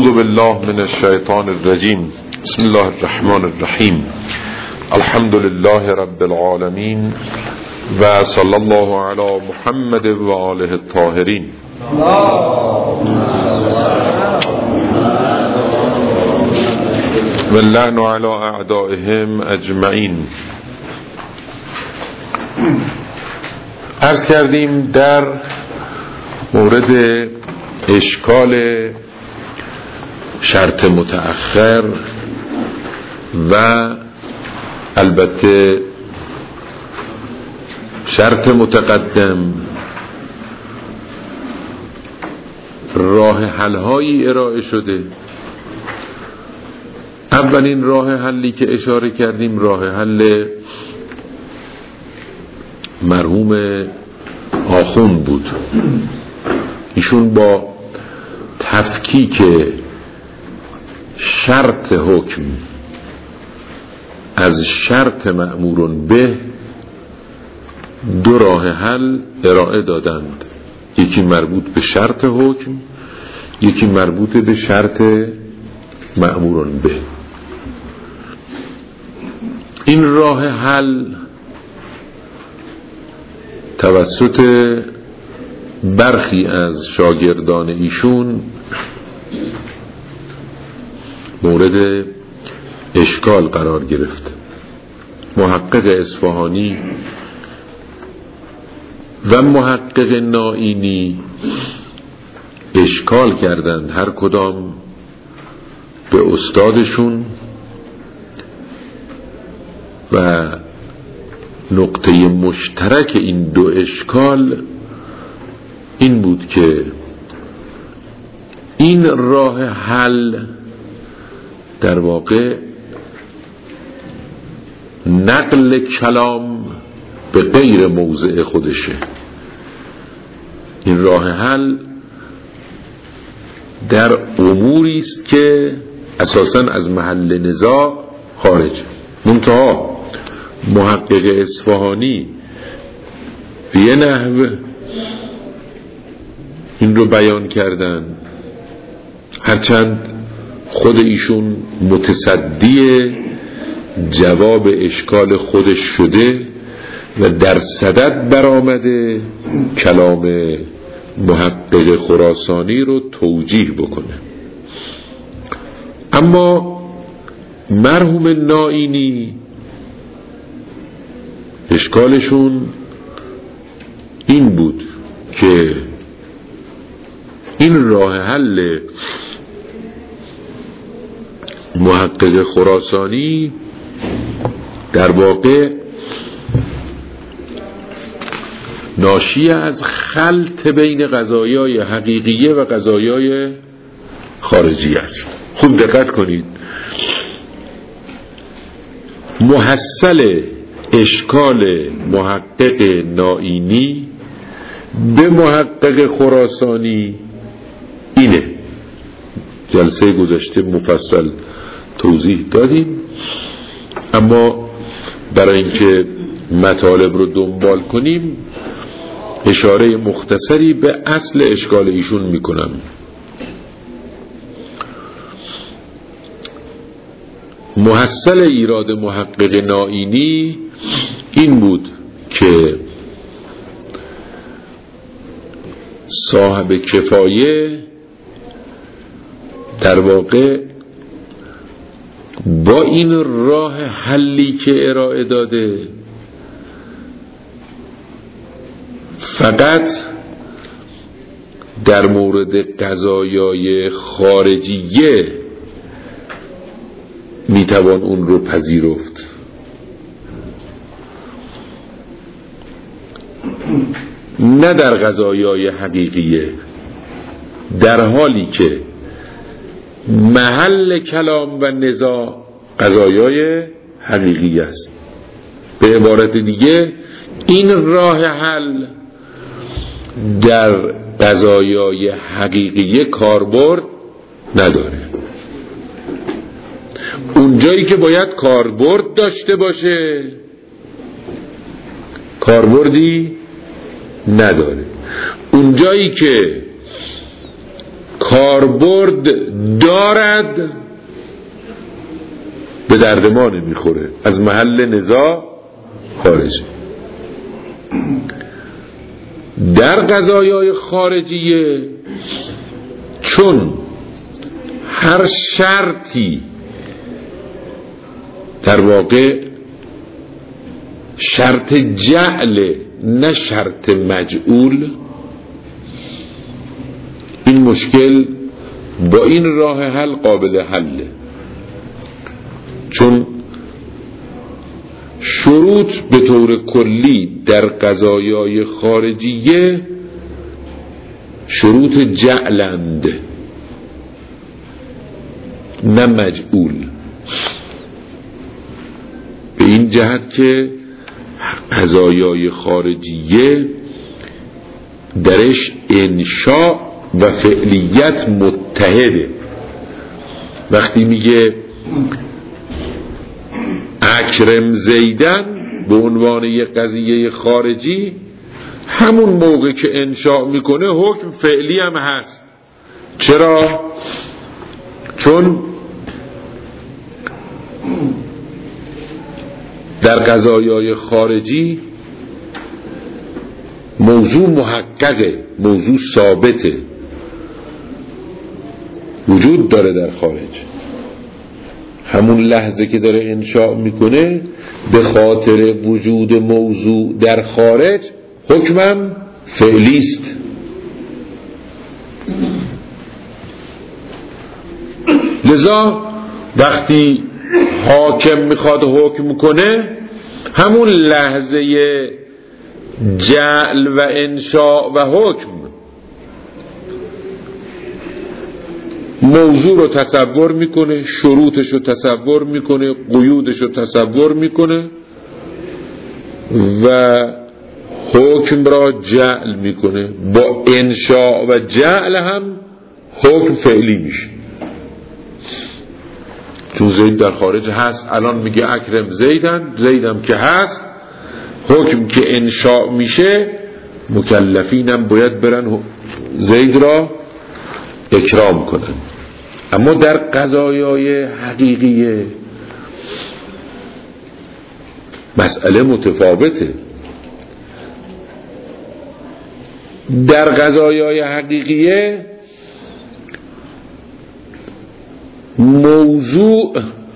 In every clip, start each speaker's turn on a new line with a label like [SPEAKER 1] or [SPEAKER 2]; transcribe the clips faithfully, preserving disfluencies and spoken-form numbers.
[SPEAKER 1] اعوذ بالله من الشیطان الرجیم. بسم الله الرحمن الرحیم. الحمد لله رب العالمین و صلی الله علی محمد و آله الطاهرین. و اللعن علی اعدائهم اجمعین. عرض کردیم در مورد اشکال شرط متأخر و البته شرط متقدم راه حل هایی ارائه شده. اولین راه حلی که اشاره کردیم راه حل مرحوم آخوند بود. ایشون با تفکیک شرط حکم از شرط مأمور به دو راه حل ارائه دادند، یکی مربوط به شرط حکم، یکی مربوط به شرط مأمور به. این راه حل توسط برخی از شاگردان ایشون مورد اشکال قرار گرفت. محقق اصفهانی و محقق نائینی اشکال کردند، هر کدام به استادشون، و نقطه مشترک این دو اشکال این بود که این راه حل در واقع نقل کلام به غیر موضع خودشه. این راه حل در اموری است که اساساً از محل نزاع خارج. منتها محقق اصفهانی به یه نحو این رو بیان کردن، هرچند خود ایشون متصدی جواب اشکال خودش شده و در صدد برآمده کلام محقق خراسانی رو توجیه بکنه. اما مرحوم نائینی اشکالشون این بود که این راه حل محقق خراسانی در واقع ناشی از خلط بین قضایای حقیقیه و قضایای خارجی است. خوب دقت کنید، محصل اشکال محقق نائینی به محقق خراسانی اینه. جلسه گذشته مفصل توضیح دادیم، اما برای اینکه مطالب رو دنبال کنیم اشاره مختصری به اصل اشکال ایشون میکنم. محصل ایراد محقق نائینی این بود که صاحب کفایه در واقع با این راه حلی که ارائه داده فقط در مورد قضایای خارجیه میتوان اون رو پذیرفت، نه در قضایای حقیقیه، در حالی که محل کلام و نزاع قضایای حقیقی است. به عبارت دیگه این راه حل در قضایای حقیقی کاربرد نداره. اونجایی که باید کاربرد داشته باشه کاربردی نداره. اونجایی که کاربرد دارد به درد ما نمیخوره، از محل نزاع خارجه. در قضایای خارجیه چون هر شرطی در واقع شرط جعل نه شرط مجعول، این مشکل با این راه حل قابل حله. چون شروط به طور کلی در قضایای خارجیه شروط جعلند نه مجعول، به این جهت که قضایای خارجیه درش انشاء و فعلیت متحده. وقتی میگه اکرم زیدن به عنوان یک قضیه خارجی، همون موقع که انشاء میکنه حکم فعلی هم هست. چرا؟ چون در قضایای خارجی موضوع محققه، موضوع ثابته، وجود داره در خارج. همون لحظه که داره انشاء میکنه به خاطر وجود موضوع در خارج حکمم فعلیست. لذا وقتی حاکم میخواد حکم کنه همون لحظه جعل و انشاء و حکم موضوع رو تصور میکنه، شروطش رو تصور میکنه، قیودش رو تصور میکنه و حکم را جعل میکنه. با انشاء و جعل هم حکم فعلی میشه. چون زید در خارج هست، الان میگه اکرم زیدن، زیدم که هست، حکم که انشاء میشه مکلفینم باید برن زید را اکرام کنن. اما در قضایای حقیقیه مسئله متفاوته. در قضایای حقیقیه موضوع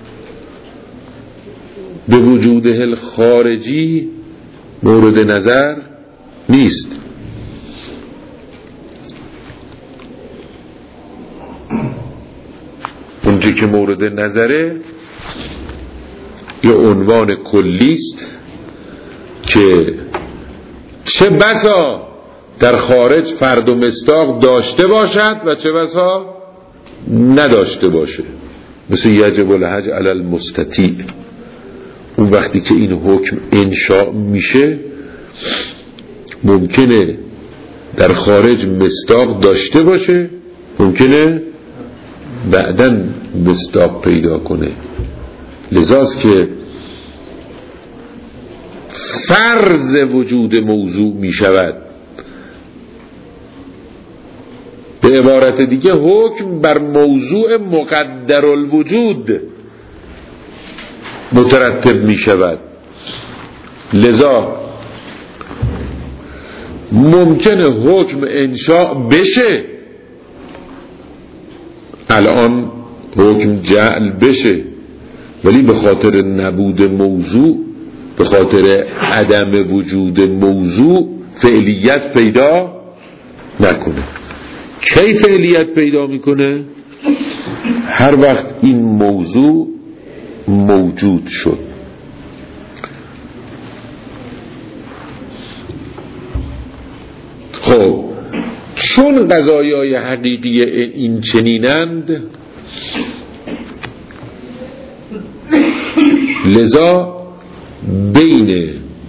[SPEAKER 1] به وجوده الخارجی مورد نظر نیست. اونجا که مورد نظره یه عنوان کلیست که چه بسا در خارج فرد و مصداق داشته باشد و چه بسا نداشته باشه، مثل یجب الحج علی المستطیع. اون وقتی که این حکم انشاء میشه ممکنه در خارج مصداق داشته باشه، ممکنه بعداً مصداق پیدا کنه. لذاست که فرض وجود موضوع می شود. به عبارت دیگه حکم بر موضوع مقدر الوجود مترتب می شود. لذا ممکنه حکم انشاء بشه، الان حکم جعل بشه، ولی به خاطر نبود موضوع، به خاطر عدم وجود موضوع فعلیت پیدا نکنه. کی فعلیت پیدا میکنه؟ هر وقت این موضوع موجود شد. خب چون قضایای حقیقی این چنینند، لذا بین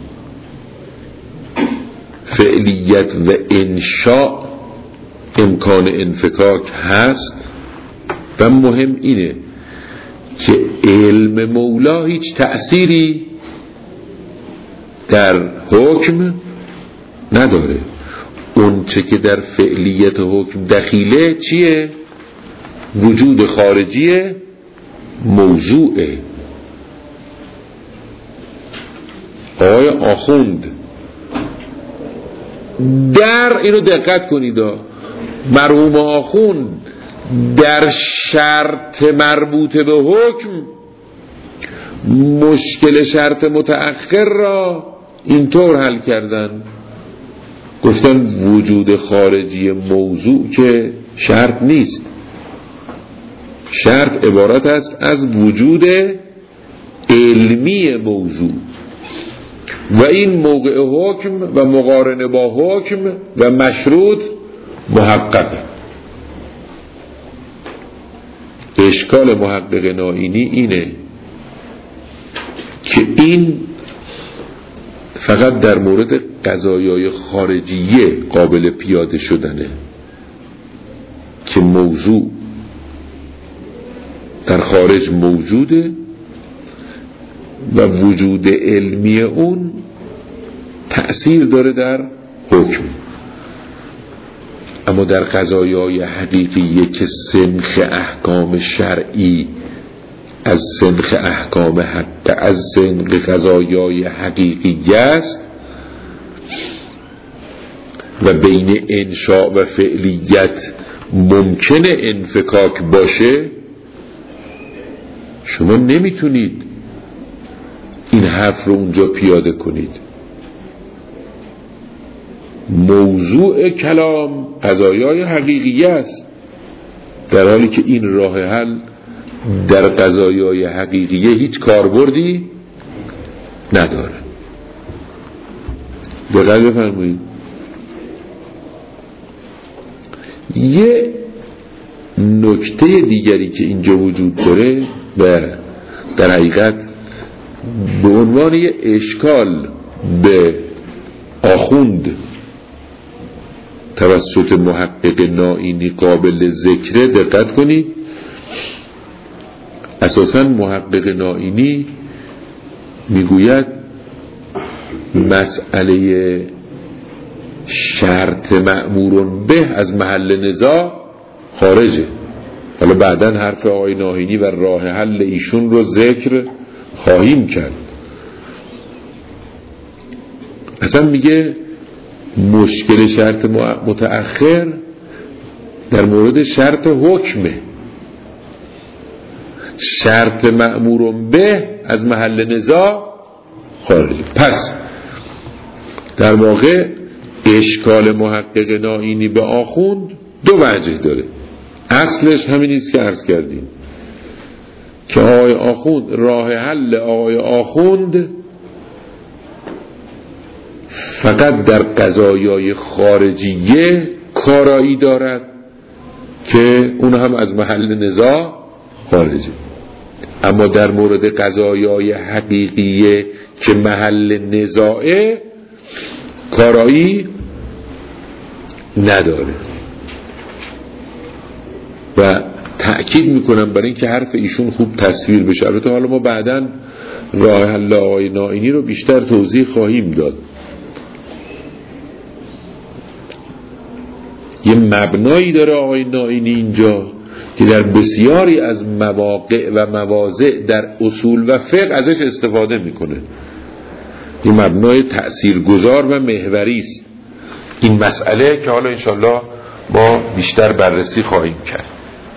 [SPEAKER 1] فعلیت و انشاء امکان انفکاک هست و مهم اینه که علم مولا هیچ تأثیری در حکم نداره. اون چه که در فعلیت حکم دخیله چیه؟ وجود خارجی موضوعه. آقای آخوند در اینو دقت کنید، مرحوم آخوند در شرط مربوط به حکم مشکل شرط متأخر را اینطور حل کردن، گفتن وجود خارجی موضوع که شرط نیست، شرط عبارت است از وجود علمی موضوع و این موقع حکم و مقارنه با حکم و مشروط محقق. اشکال محقق نائینی اینه که این فقط در مورد قضایای خارجیه قابل پیاده شدنه که موضوع در خارج موجوده و وجود علمی اون تأثیر داره در حکم. اما در قضایای حقیقیه که سنخ احکام شرعی از سنخ احکام حق از سنخ قضایای حقیقی است و بین انشاء و فعلیت ممکنه انفکاک باشه، شما نمیتونید این حرف رو اونجا پیاده کنید. موضوع کلام قضایای حقیقی است، در حالی که این راه حل در قضایای حقیقیه هیچ کاربردی نداره. دقیق بفرمایید. یه نکته دیگری که اینجا وجود داره و در حقیقت به عنوان یه اشکال به آخوند توسط محقق نائینی قابل ذکره، دقت کنید. اساساً محقق نائینی میگوید مسئله شرط مأمور به از محل نزاع خارجه. حالا بعداً حرف آقای نائینی و راه حل ایشون رو ذکر خواهیم کرد. اصلا میگه مشکل شرط متأخر در مورد شرط حکمه، شرط مأمور به از محل نزاع خارجه. پس در واقع اشکال محقق نائینی به آخوند دو وجه داره. اصلش همین است که عرض کردیم که آقای آخوند، راه حل آقای آخوند فقط در قضایای خارجیه کارایی دارد که اون هم از محل نزاع خارجه، اما در مورد قضایای حقیقیه که محل نزاعه کارایی نداره. و تأکید میکنم برای اینکه حرف ایشون خوب تصویر بشه. البته حالا ما بعداً راه حل آقای نائینی رو بیشتر توضیح خواهیم داد. یه مبنایی داره آقای نائینی اینجا که در بسیاری از مواقع و مواضع در اصول و فقه ازش استفاده میکنه. یه مبنای تأثیرگذار و محوری است این مسئله که حالا انشالله ما بیشتر بررسی خواهیم کرد.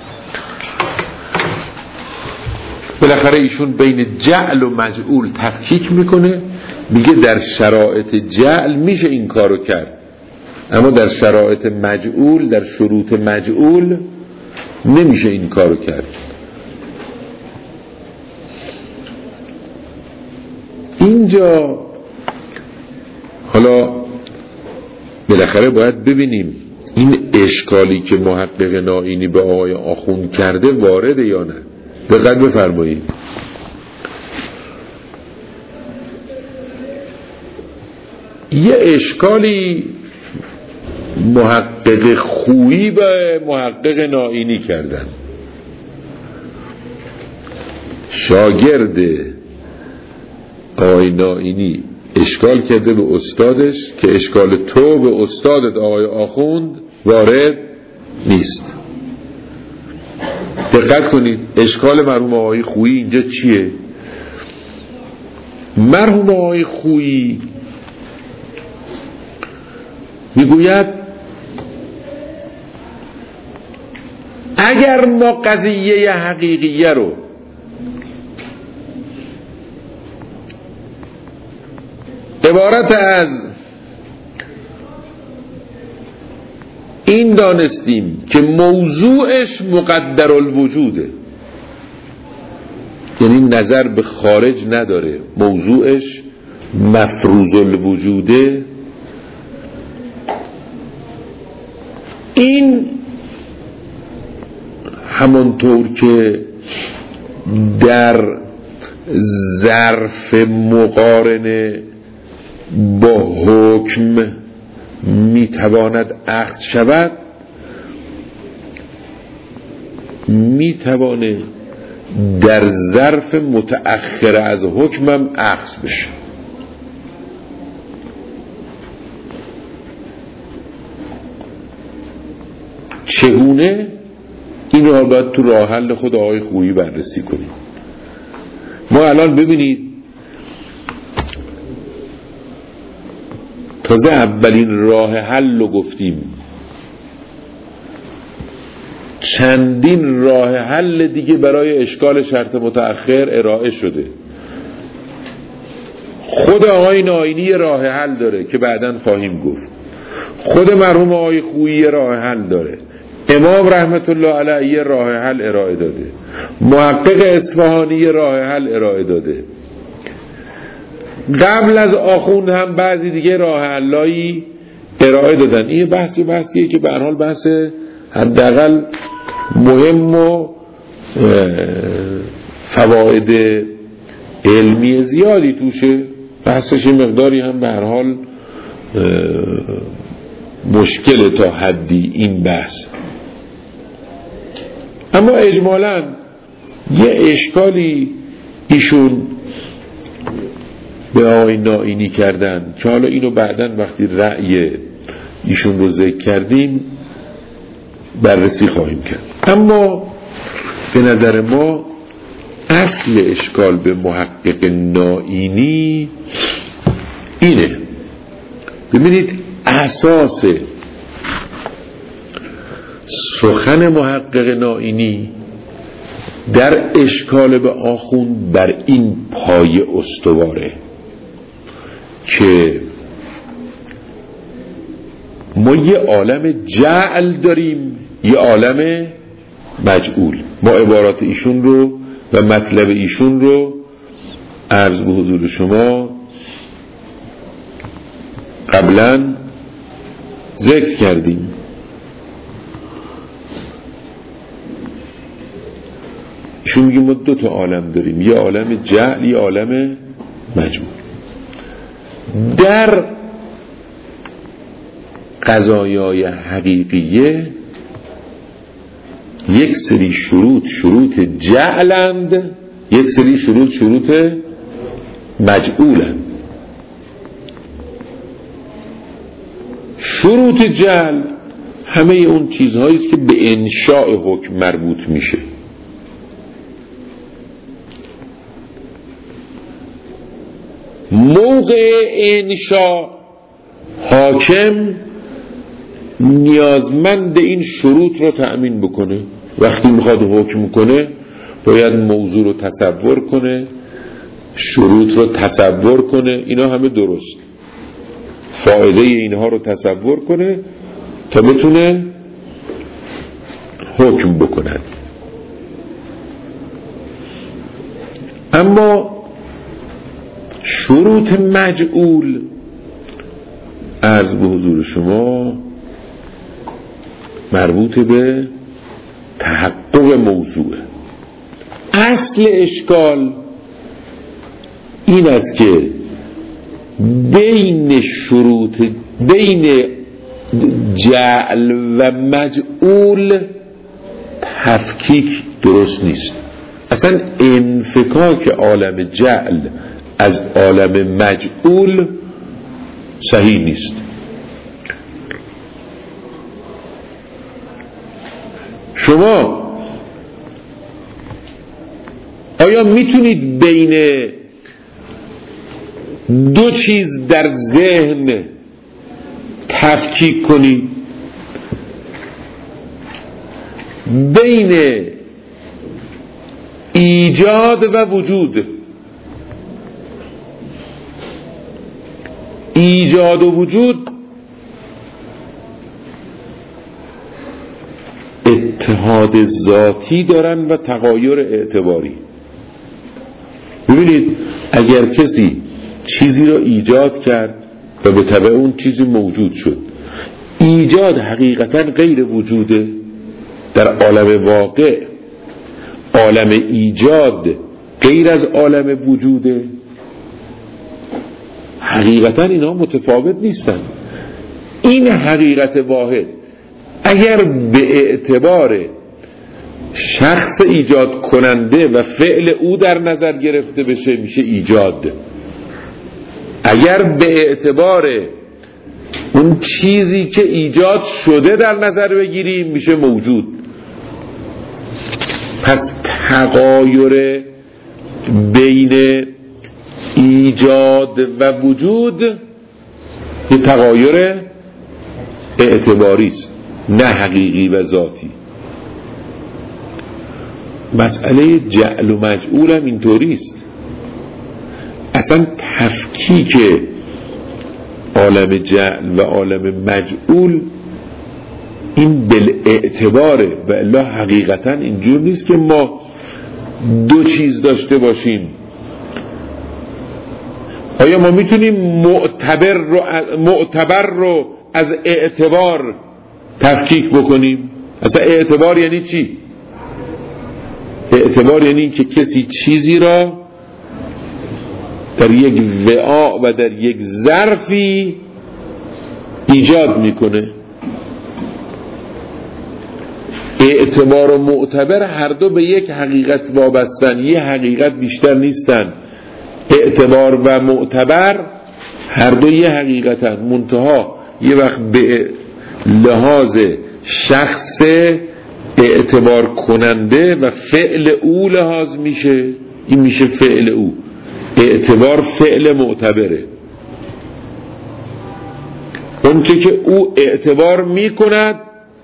[SPEAKER 1] بالاخره ایشون بین جعل و مجعول تفکیک میکنه، میگه در شرایط جعل میشه این کارو کرد، اما در شرایط مجعول، در شروط مجعول نمیشه این کارو کرد. اینجا حالا بالاخره باید ببینیم این اشکالی که محقق نائینی به آقای آخوند کرده وارده یا نه. دقت بفرمایید. یه اشکالی محقق خویی به محقق نائینی کردن. شاگرد آقای نائینی اشکال کرده به استادش که اشکال تو به استادت آقای آخوند وارد نیست. دقت کنید اشکال مرحوم آقای خویی اینجا چیه؟ مرحوم آقای خویی میگوید اگر ما قضیه حقیقیه رو عبارت از این دانستیم که موضوعش مقدر الوجوده، یعنی نظر به خارج نداره، موضوعش مفروض الوجوده، این همانطور که در ظرف مقارنه با حکم میتواند اخذ شود، میتوانه در ظرف متأخر از حکمم اخذ بشه. چگونه؟ این رو باید تو راه حل خود آقای خویی بررسی کنیم. ما الان ببینید تازه اولین راه حل رو گفتیم، چندین راه حل دیگه برای اشکال شرط متأخر ارائه شده. خود آقای نائینی راه حل داره که بعداً خواهیم گفت، خود مرحوم آقای خویی راه حل داره، امام رحمت الله علیه راه حل ارائه داده، محقق اصفهانی راه حل ارائه داده، قبل از آخوند هم بعضی دیگه راه حلایی ارائه دادن. این بحثی بحثیه که به هر حال بحث حداقل مهم و فواید علمی زیادی توشه، بحثش مقداری هم به هر حال مشکل تا حدی این بحث. اما اجمالاً یه اشکالی ایشون به آقای نائینی کردن که حالا اینو بعداً وقتی رأی ایشون رو ذکر کردیم بررسی خواهیم کرد. اما به نظر ما اصل اشکال به محقق نائینی اینه. ببینید اساس سخن محقق نائینی در اشکال به آخوند بر این پایه استواره که ما یه عالم جعل داریم، یه عالم مجعول. ما عبارات ایشون رو و مطلب ایشون رو عرض به حضور شما قبلا ذکر کردیم. ایشون میگه ما دو تا عالم داریم، یه عالم جعل، یه عالم مجعول. در قضایای حقیقیه یک سری شروط شروط جعلند، یک سری شروط شروط مجعولند. شروط جعل همه اون چیزهایی است که به انشاء حکم مربوط میشه. موقع انشاء حاکم نیازمند این شروط رو تأمین بکنه. وقتی میخواد حکم کنه باید موضوع رو تصور کنه، شروط رو تصور کنه، اینا همه درست، فایده اینها رو تصور کنه تا بتونه حکم بکند. اما شروط مجعول عرض به حضور شما مربوط به تحقق موضوع. اصل اشکال این است که بین شروط بین جعل و مجعول تفکیک درست نیست. اصلا انفکاک عالم جعل از عالم مجعول صحیح نیست. شما آیا میتونید بین دو چیز در ذهن تفکیک کنید؟ بین ایجاد و وجود. ایجاد و وجود اتحاد ذاتی دارن و تغایر اعتباری. ببینید اگر کسی چیزی را ایجاد کرد و به تبع اون چیزی موجود شد، ایجاد حقیقتا غیر وجوده. در عالم واقع عالم ایجاد غیر از عالم وجوده. حقیقتا اینا متفاوت نیستن. این حقیقت واحد اگر به اعتبار شخص ایجاد کننده و فعل او در نظر گرفته بشه میشه ایجاد. اگر به اعتبار اون چیزی که ایجاد شده در نظر بگیریم میشه موجود. پس تغایر بین ایجاد و وجود یه تغایر اعتباری است، نه حقیقی و ذاتی. مسئله جعل و مجعول هم اینطوری است. اصلا تفکیک عالم جعل و عالم مجعول این بالاعتباره، و الا حقیقتا اینجور نیست که ما دو چیز داشته باشیم. آیا ما میتونیم معتبر رو, معتبر رو از اعتبار تفکیک بکنیم؟ اصلا اعتبار یعنی چی؟ اعتبار یعنی که کسی چیزی را در یک وعاء و در یک ظرفی ایجاد میکنه. اعتبار و معتبر هر دو به یک حقیقت وابستن، یه حقیقت بیشتر نیستن. اعتبار و معتبر هر دو یه حقیقتن، منتها یه وقت به لحاظ شخص اعتبار کننده و فعل او لحاظ میشه، این میشه فعل او. اعتبار فعل معتبره، اون که که او اعتبار میکند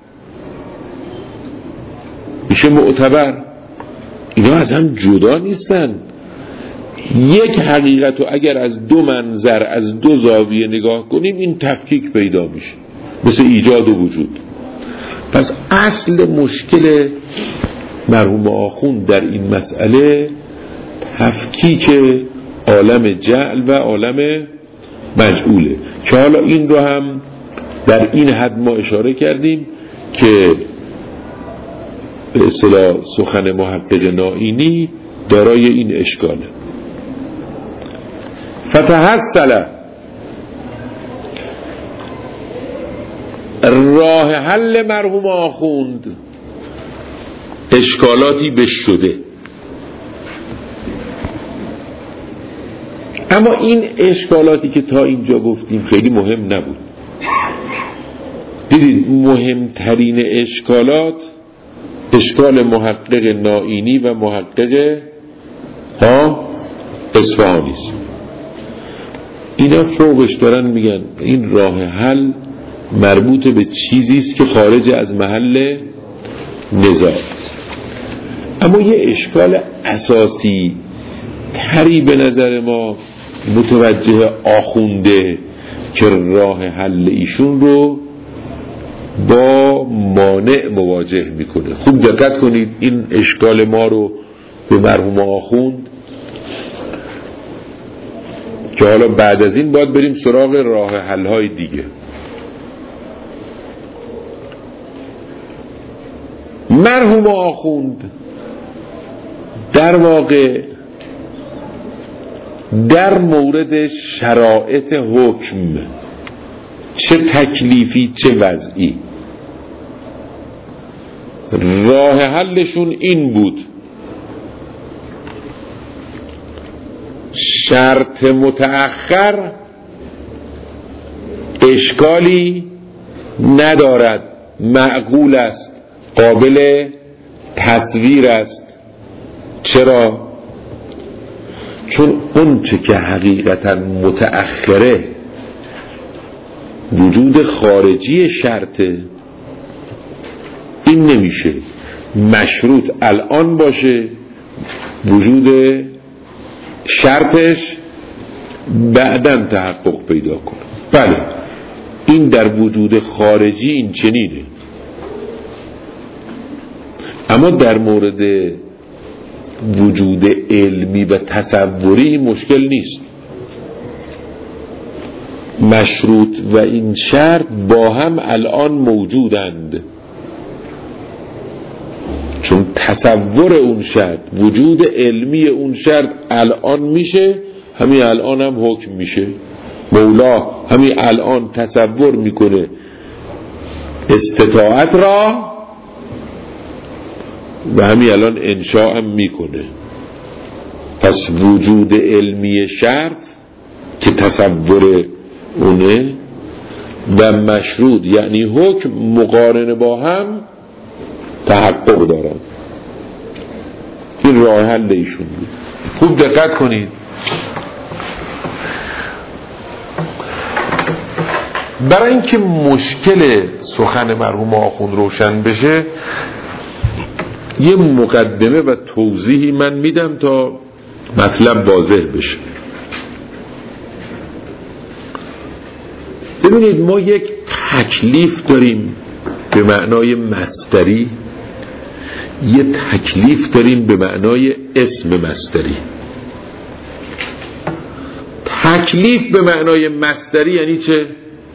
[SPEAKER 1] میشه معتبر. اینا از هم جدا نیستن. یک حقیقت رو اگر از دو منظر، از دو زاویه نگاه کنیم این تفکیک پیدا میشه، مثل ایجاد و وجود. پس اصل مشکل مرحوم آخوند در این مسئله تفکیک عالم جعل و عالم مجعوله، که حالا این رو هم در این حد ما اشاره کردیم که به اصطلاح سخن محقق نائینی دارای این اشکاله. فتحصل راه حل مرحوم آخوند اشکالاتی بش شده، اما این اشکالاتی که تا اینجا گفتیم خیلی مهم نبود. دیدید مهمترین اشکالات اشکال محقق نائینی و محقق ها اصفهانی است. اینا فوقش دارن میگن این راه حل مربوط به چیزی است که خارج از محل نزاع. اما یه اشکال اساسی تری به نظر ما متوجه آخونده که راه حل ایشون رو با مانع مواجه میکنه. خوب دقت کنید، این اشکال ما رو به مرحوم آخوند که حالا بعد از این باید بریم سراغ راه حل های دیگه. مرحوم آخوند در واقع در مورد شرایط حکم، چه تکلیفی چه وضعی، راه حلشون این بود شرط متأخر اشکالی ندارد، معقول است، قابل تصویر است. چرا؟ چون اون چه که حقیقتا متأخره وجود خارجی شرطه، این نمیشه مشروط الان باشه وجود شرطش بعداً تحقق پیدا کنه. بله این در وجود خارجی این چنینه، اما در مورد وجود علمی و تصوری مشکل نیست. مشروط و این شرط با هم الان موجودند، چون تصور اون شرط، وجود علمی اون شرط الان میشه، همین الان هم حکم میشه. مولا همین الان تصور میکنه استطاعت را و همین الان انشاء هم میکنه. پس وجود علمی شرط که تصور اونه و مشروط یعنی حکم مقارنه با هم تحقق دارن. این راه حل ایشون بود. خوب دقت کنید. برای اینکه مشکل سخن مرحوم آخوند روشن بشه یه مقدمه و توضیحی من میدم تا مطلب واضح بشه. ببینید ما یک تکلیف داریم به معنای مصدری، یه تکلیف داریم به معنای اسم مصدری. تکلیف به معنای مصدری یعنی چه؟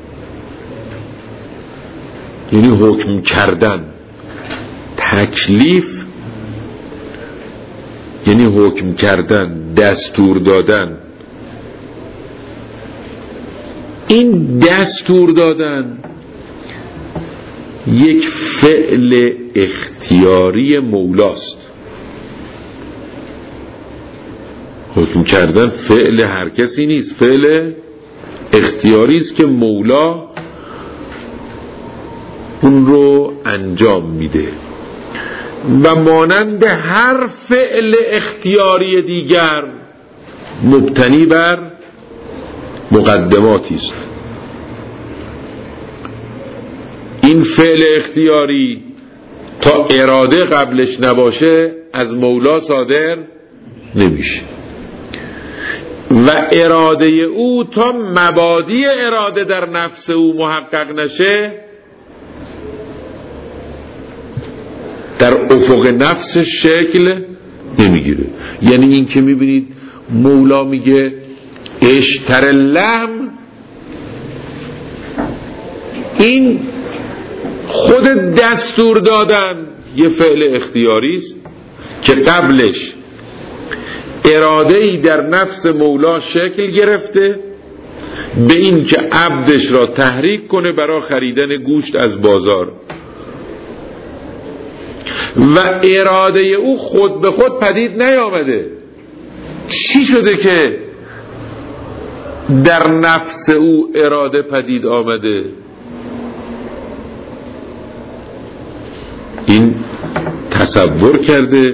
[SPEAKER 1] یعنی حکم کردن. تکلیف یعنی حکم کردن، دستور دادن. این دستور دادن یک فعل اختیاری مولاست. حکم کردن فعل هر کسی نیست، فعل اختیاری است که مولا اون رو انجام میده و مانند هر فعل اختیاری دیگر مبتنی بر مقدماتی است. این فعل اختیاری تا اراده قبلش نباشه از مولا صادر نمیشه و اراده او تا مبادی اراده در نفس او محقق نشه در افق نفسش شکل نمیگیره. یعنی این که میبینید مولا میگه اشتر اللحم، این خود دستور دادن یه فعل اختیاری است که قبلش اراده‌ای در نفس مولا شکل گرفته به این که عبدش را تحریک کنه برای خریدن گوشت از بازار و اراده او خود به خود پدید نیامده. چی شده که در نفس او اراده پدید آمده؟ این تصور کرده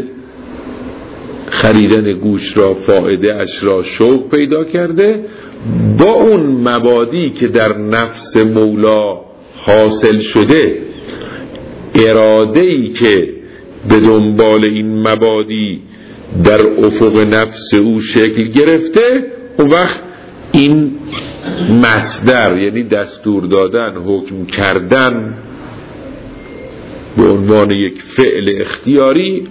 [SPEAKER 1] خریدن گوش را، فائده اش را شوق پیدا کرده، با اون مبادی که در نفس مولا حاصل شده، اراده‌ای که به دنبال این مبادی در افق نفس او شکل گرفته، اون وقت این مصدر یعنی دستور دادن، حکم کردن به عنوان یک فعل اختیاری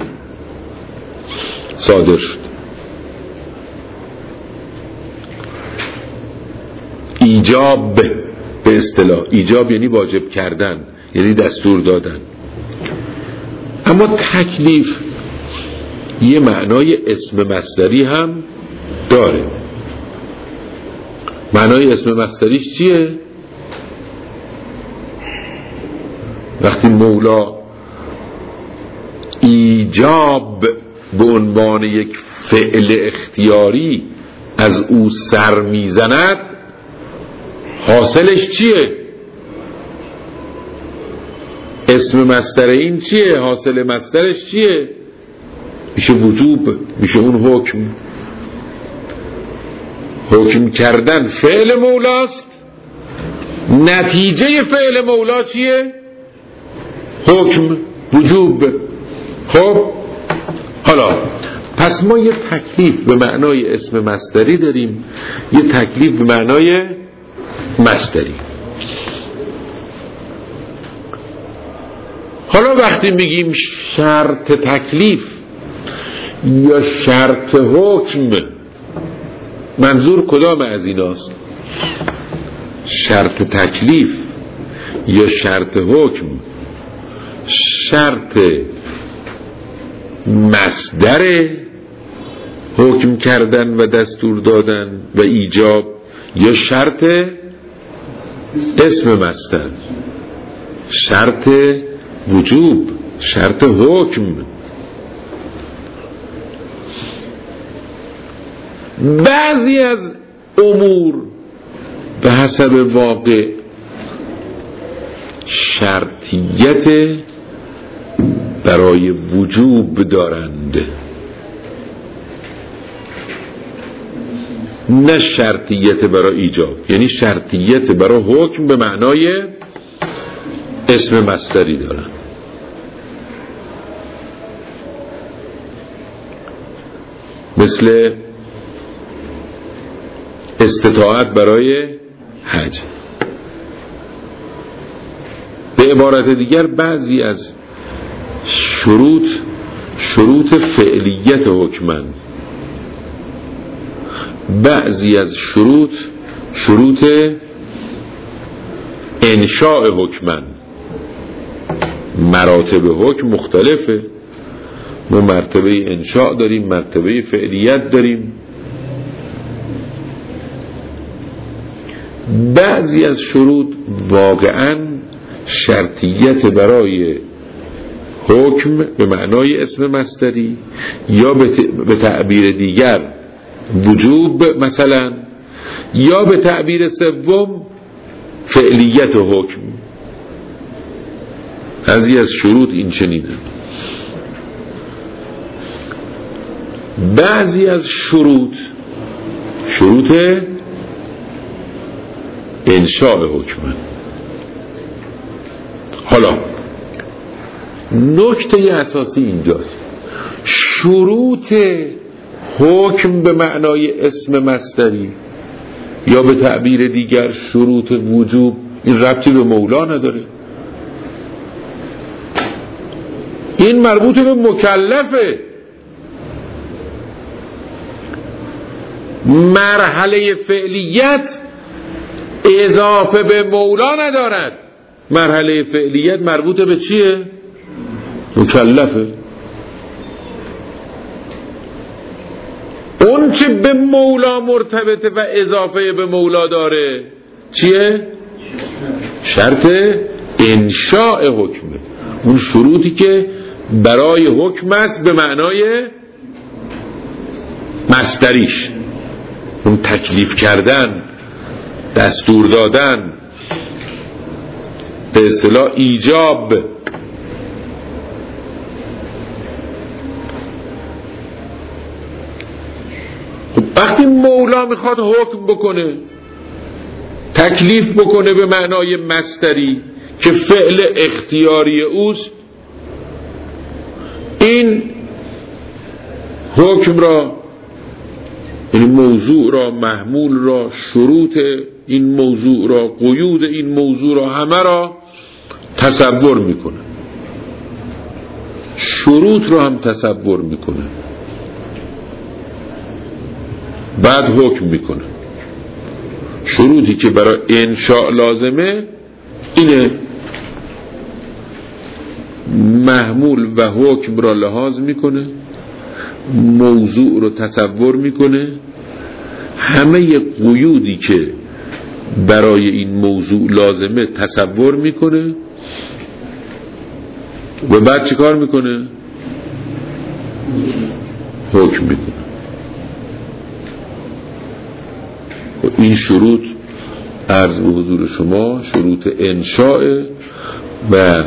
[SPEAKER 1] صادر شد. ایجاب به اصطلاح، ایجاب یعنی واجب کردن، یعنی دستور دادن. اما تکلیف یه معنای اسم مصدری هم داره. معنای اسم مصدریش چیه؟ وقتی مولا ایجاب به عنوان یک فعل اختیاری از او سر میزند، حاصلش چیه؟ اسم مصدر این چیه؟ حاصل مصدرش چیه؟ میشه وجوب، میشه اون حکم. حکم کردن فعل مولاست، نتیجه فعل مولا چیه؟ حکم، وجوب. خب حالا پس ما یه تکلیف به معنای اسم مصدری داریم، یه تکلیف به معنای مصدری. حالا وقتی میگیم شرط تکلیف یا شرط حکم، منظور کدام از ایناست؟ شرط تکلیف یا شرط حکم؟ شرط مصدر حکم کردن و دستور دادن و ایجاب، یا شرط اسم مصدر، شرط وجوب، شرط حکم؟ بعضی از امور به حسب واقع شرطیت برای وجوب دارند، نه شرطیت برای ایجاب. یعنی شرطیت برای حکم به معنای اسم مصدری دارند. مثل استطاعت برای حج. به عبارت دیگر بعضی از شروط شروط فعلیت حکمن، بعضی از شروط شروط انشاء حکمن. مراتب حکم مختلفه، ما مرتبه انشاء داریم، مرتبه فعلیت داریم. بعضی از شروط واقعاً شرطیت برای حکم به معنای اسم مصدری، یا به تعبیر دیگر وجوب مثلا، یا به تعبیر سوم فعلیت حکم. بعضی از شروط این چنینه. بعضی از شروط شروط انشاء حکم. حالا نکته اساسی اینجاست، شروط حکم به معنای اسم مصدری یا به تعبیر دیگر شروط وجوب این ربطی به مولا نداره. این مربوط به مکلفه. مرحله فعلیت اضافه به مولا ندارد. مرحله فعلیت مربوط به چیه؟ مکلفه. اون چه به مولا مرتبطه و اضافه به مولا داره چیه؟ شرط انشاء حکمه. اون شروطی که برای حکم است به معنای مصدریش، اون تکلیف کردن، دستور دادن، به اصطلاح ایجاب. خب وقتی مولا میخواد حکم بکنه، تکلیف بکنه به معنای مصدری که فعل اختیاری اوست، این حکم را، یعنی موضوع را، محمول را، شروط این موضوع را، قیود این موضوع را، همه را تصور میکنه. شروط را هم تصور میکنه، بعد حکم میکنه. شروطی که برای انشاء لازمه اینه، محمول و حکم را لحاظ میکنه، موضوع رو تصور میکنه، همه قیودی که برای این موضوع لازمه تصور میکنه و بعد چه کار میکنه؟ حکم میکنه. این شروط عرض به حضور شما شروط انشاء و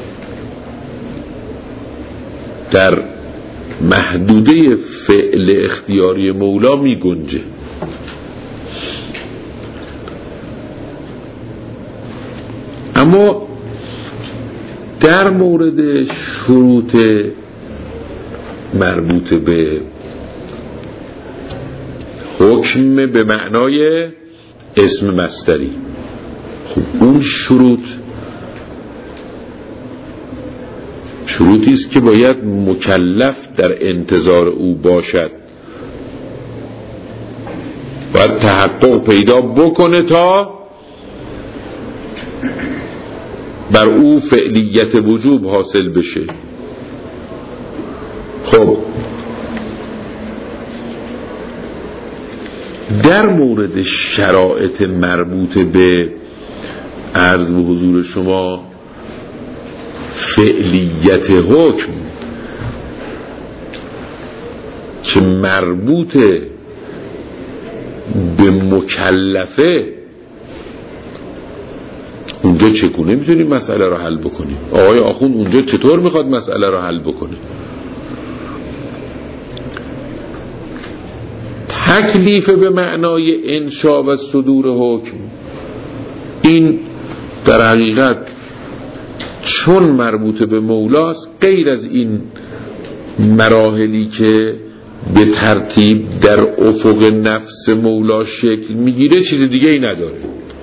[SPEAKER 1] در محدوده فعل اختیاری مولا می گنجه. اما در مورد شروط مربوط به حکم به معنای اسم مصدری، خب اون شروط شروطی است که باید مکلف در انتظار او باشد، باید تحقق پیدا بکنه تا بر او فعلیت وجوب حاصل بشه. خب در مورد شرایط مربوط به عرض به حضور شما فعلیت حکم که مربوط به مکلفه، اونجا چگونه میتونیم مسئله رو حل بکنیم؟ آقای آخوند اونجا چطور میخواد مسئله رو حل بکنه؟ تکلیف به معنای انشاء و صدور حکم، این در حقیقت چون مربوط به مولاست، غیر از این مراحلی که به ترتیب در افق نفس مولا شکل میگیره چیز دیگه ای نداره.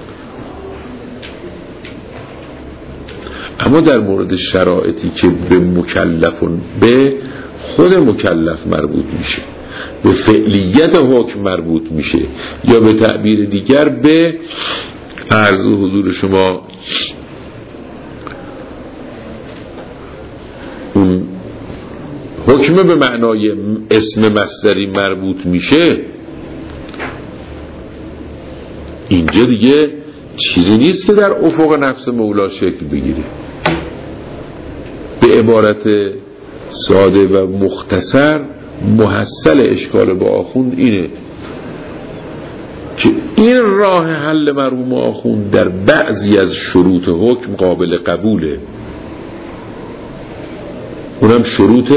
[SPEAKER 1] اما در مورد شرایطی که به مکلفون به خود مکلف مربوط میشه، به فعلیت حکم مربوط میشه، یا به تعبیر دیگر به عرض حضور شما اون حکم به معنای اسم مصدری مربوط میشه، اینجا دیگه چیزی نیست که در افق نفس مولا شکل بگیره. به عبارت ساده و مختصر محصل اشکال با آخوند اینه که این راه حل مرحوم آخوند در بعضی از شروط حکم قابل قبوله، اونم شروط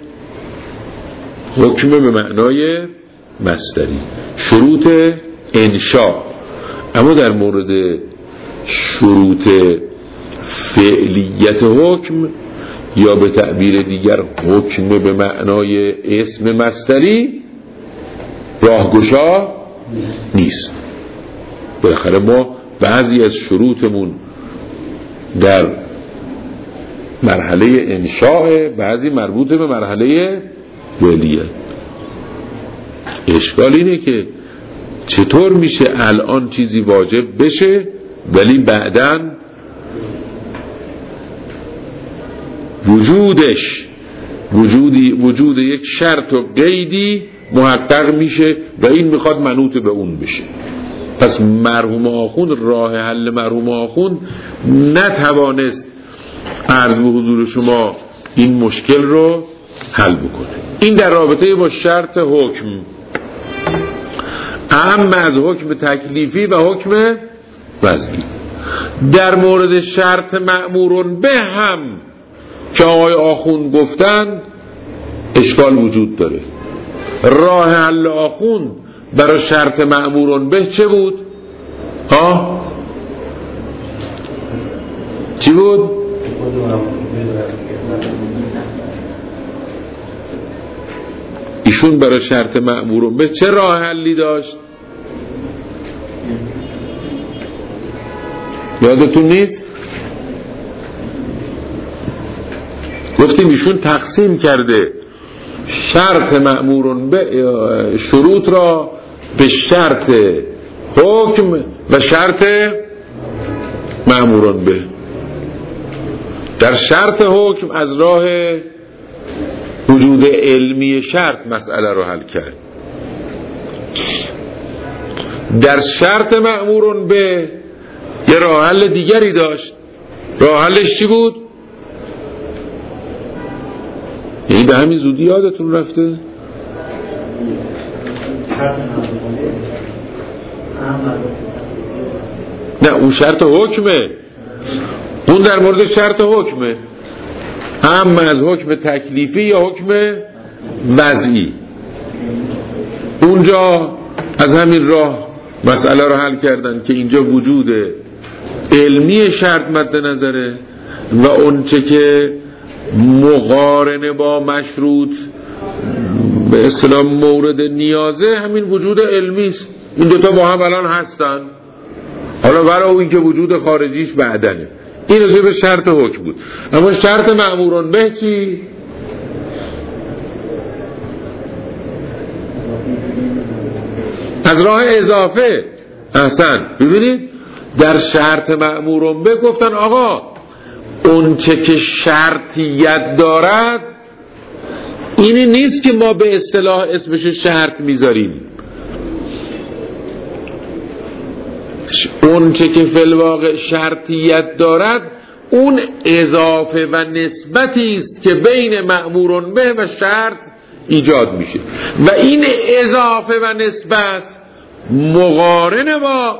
[SPEAKER 1] حکم به معنای مصدری، شروط انشاء. اما در مورد شروط فعلیت حکم یا به تعبیر دیگر حکم به معنای اسم مصدری راهگشا نیست. بالاخره ما بعضی از شروطمون در مرحله انشاء، بعضی مربوط به مرحله فعلیت. اشکال اینه که چطور میشه الان چیزی واجب بشه ولی بعداً وجودش وجودی وجود یک شرط و قیدی محقق میشه و این میخواد منوط به اون بشه. پس مرحوم آخوند، راه حل مرحوم آخوند نتوانست عرض به حضور شما این مشکل رو حل بکنه. این در رابطه با شرط حکم، اهم از حکم تکلیفی و حکم وضعی. در مورد شرط مأمورون به هم که آقای آخوند گفتند اشکال وجود داره. راه حل آخوند برای شرط مأمورون به چه بود؟ ها؟ چی بود؟ ایشون برای شرط مأمورون به چه راه حلی داشت؟ یادتون نیست؟ گفتیم ایشون تقسیم کرده شرط مأمورون به شروط را به شرط حکم و شرط مأمورون به. در شرط حکم از راه وجود علمی شرط مسئله رو حل کرد. در شرط مأمورون به یه راه حل دیگری داشت. راه حلش چی بود؟ یعنی به همین زودی یادتون رفته؟ نه اون شرط حکمه، اون در مورد شرط حکمه، هم از حکم تکلیفی یا حکم وضعی. اونجا از همین راه مسئله رو حل کردن که اینجا وجود علمی شرط مد نظره و اون چه که مقارنه با مشروط به اصطلاح مورد نیازه همین وجود علمی است. این دوتا با هم الان هستن، حالا برای این که وجود خارجیش بعدنه. این رجوع به شرط حکم بود. اما شرط مأمورون به چی؟ از راه اضافه. احسن. ببینید در شرط مأمورون به گفتن آقا اون چه که شرطیت دارد اینی نیست که ما به اصطلاح اسمش شرط میذاریم، اون چه که فی الواقع شرطیت دارد اون اضافه و نسبتی است که بین مأمورون به و شرط ایجاد میشه و این اضافه و نسبت مقارنه با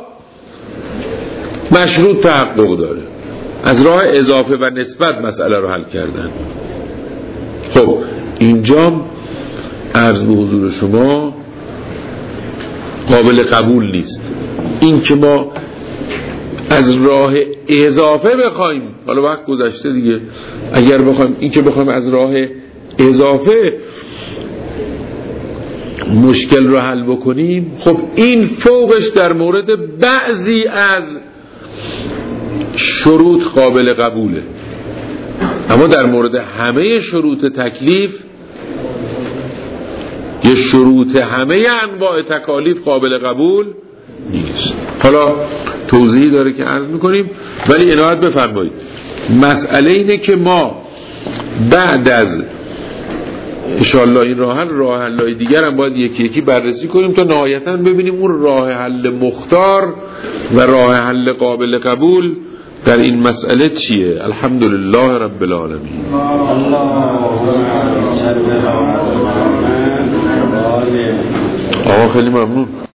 [SPEAKER 1] مشروط تحقق داره. از راه اضافه و نسبت مسئله رو حل کردن. خب اینجا عرض به حضور شما قابل قبول نیست این که ما از راه اضافه بخوایم، حالا وقت گذشته دیگه، اگر بخوایم این که بخوایم از راه اضافه مشکل رو حل بکنیم، خب این فوقش در مورد بعضی از شروط قابل قبوله، اما در مورد همه شروط تکلیف یه شروط همه انواع تکالیف قابل قبول نیست. حالا توضیحی داره که عرض میکنیم، ولی عنایت بفرمایید مسئله اینه که ما بعد از انشاءالله این راه حل راه حل‌های دیگر هم باید یکی یکی بررسی کنیم تا نهایتاً ببینیم اون راه حل مختار و راه حل قابل قبول در این مسئله چیه. الحمدلله رب العالمین. آقا خیلی ممنون.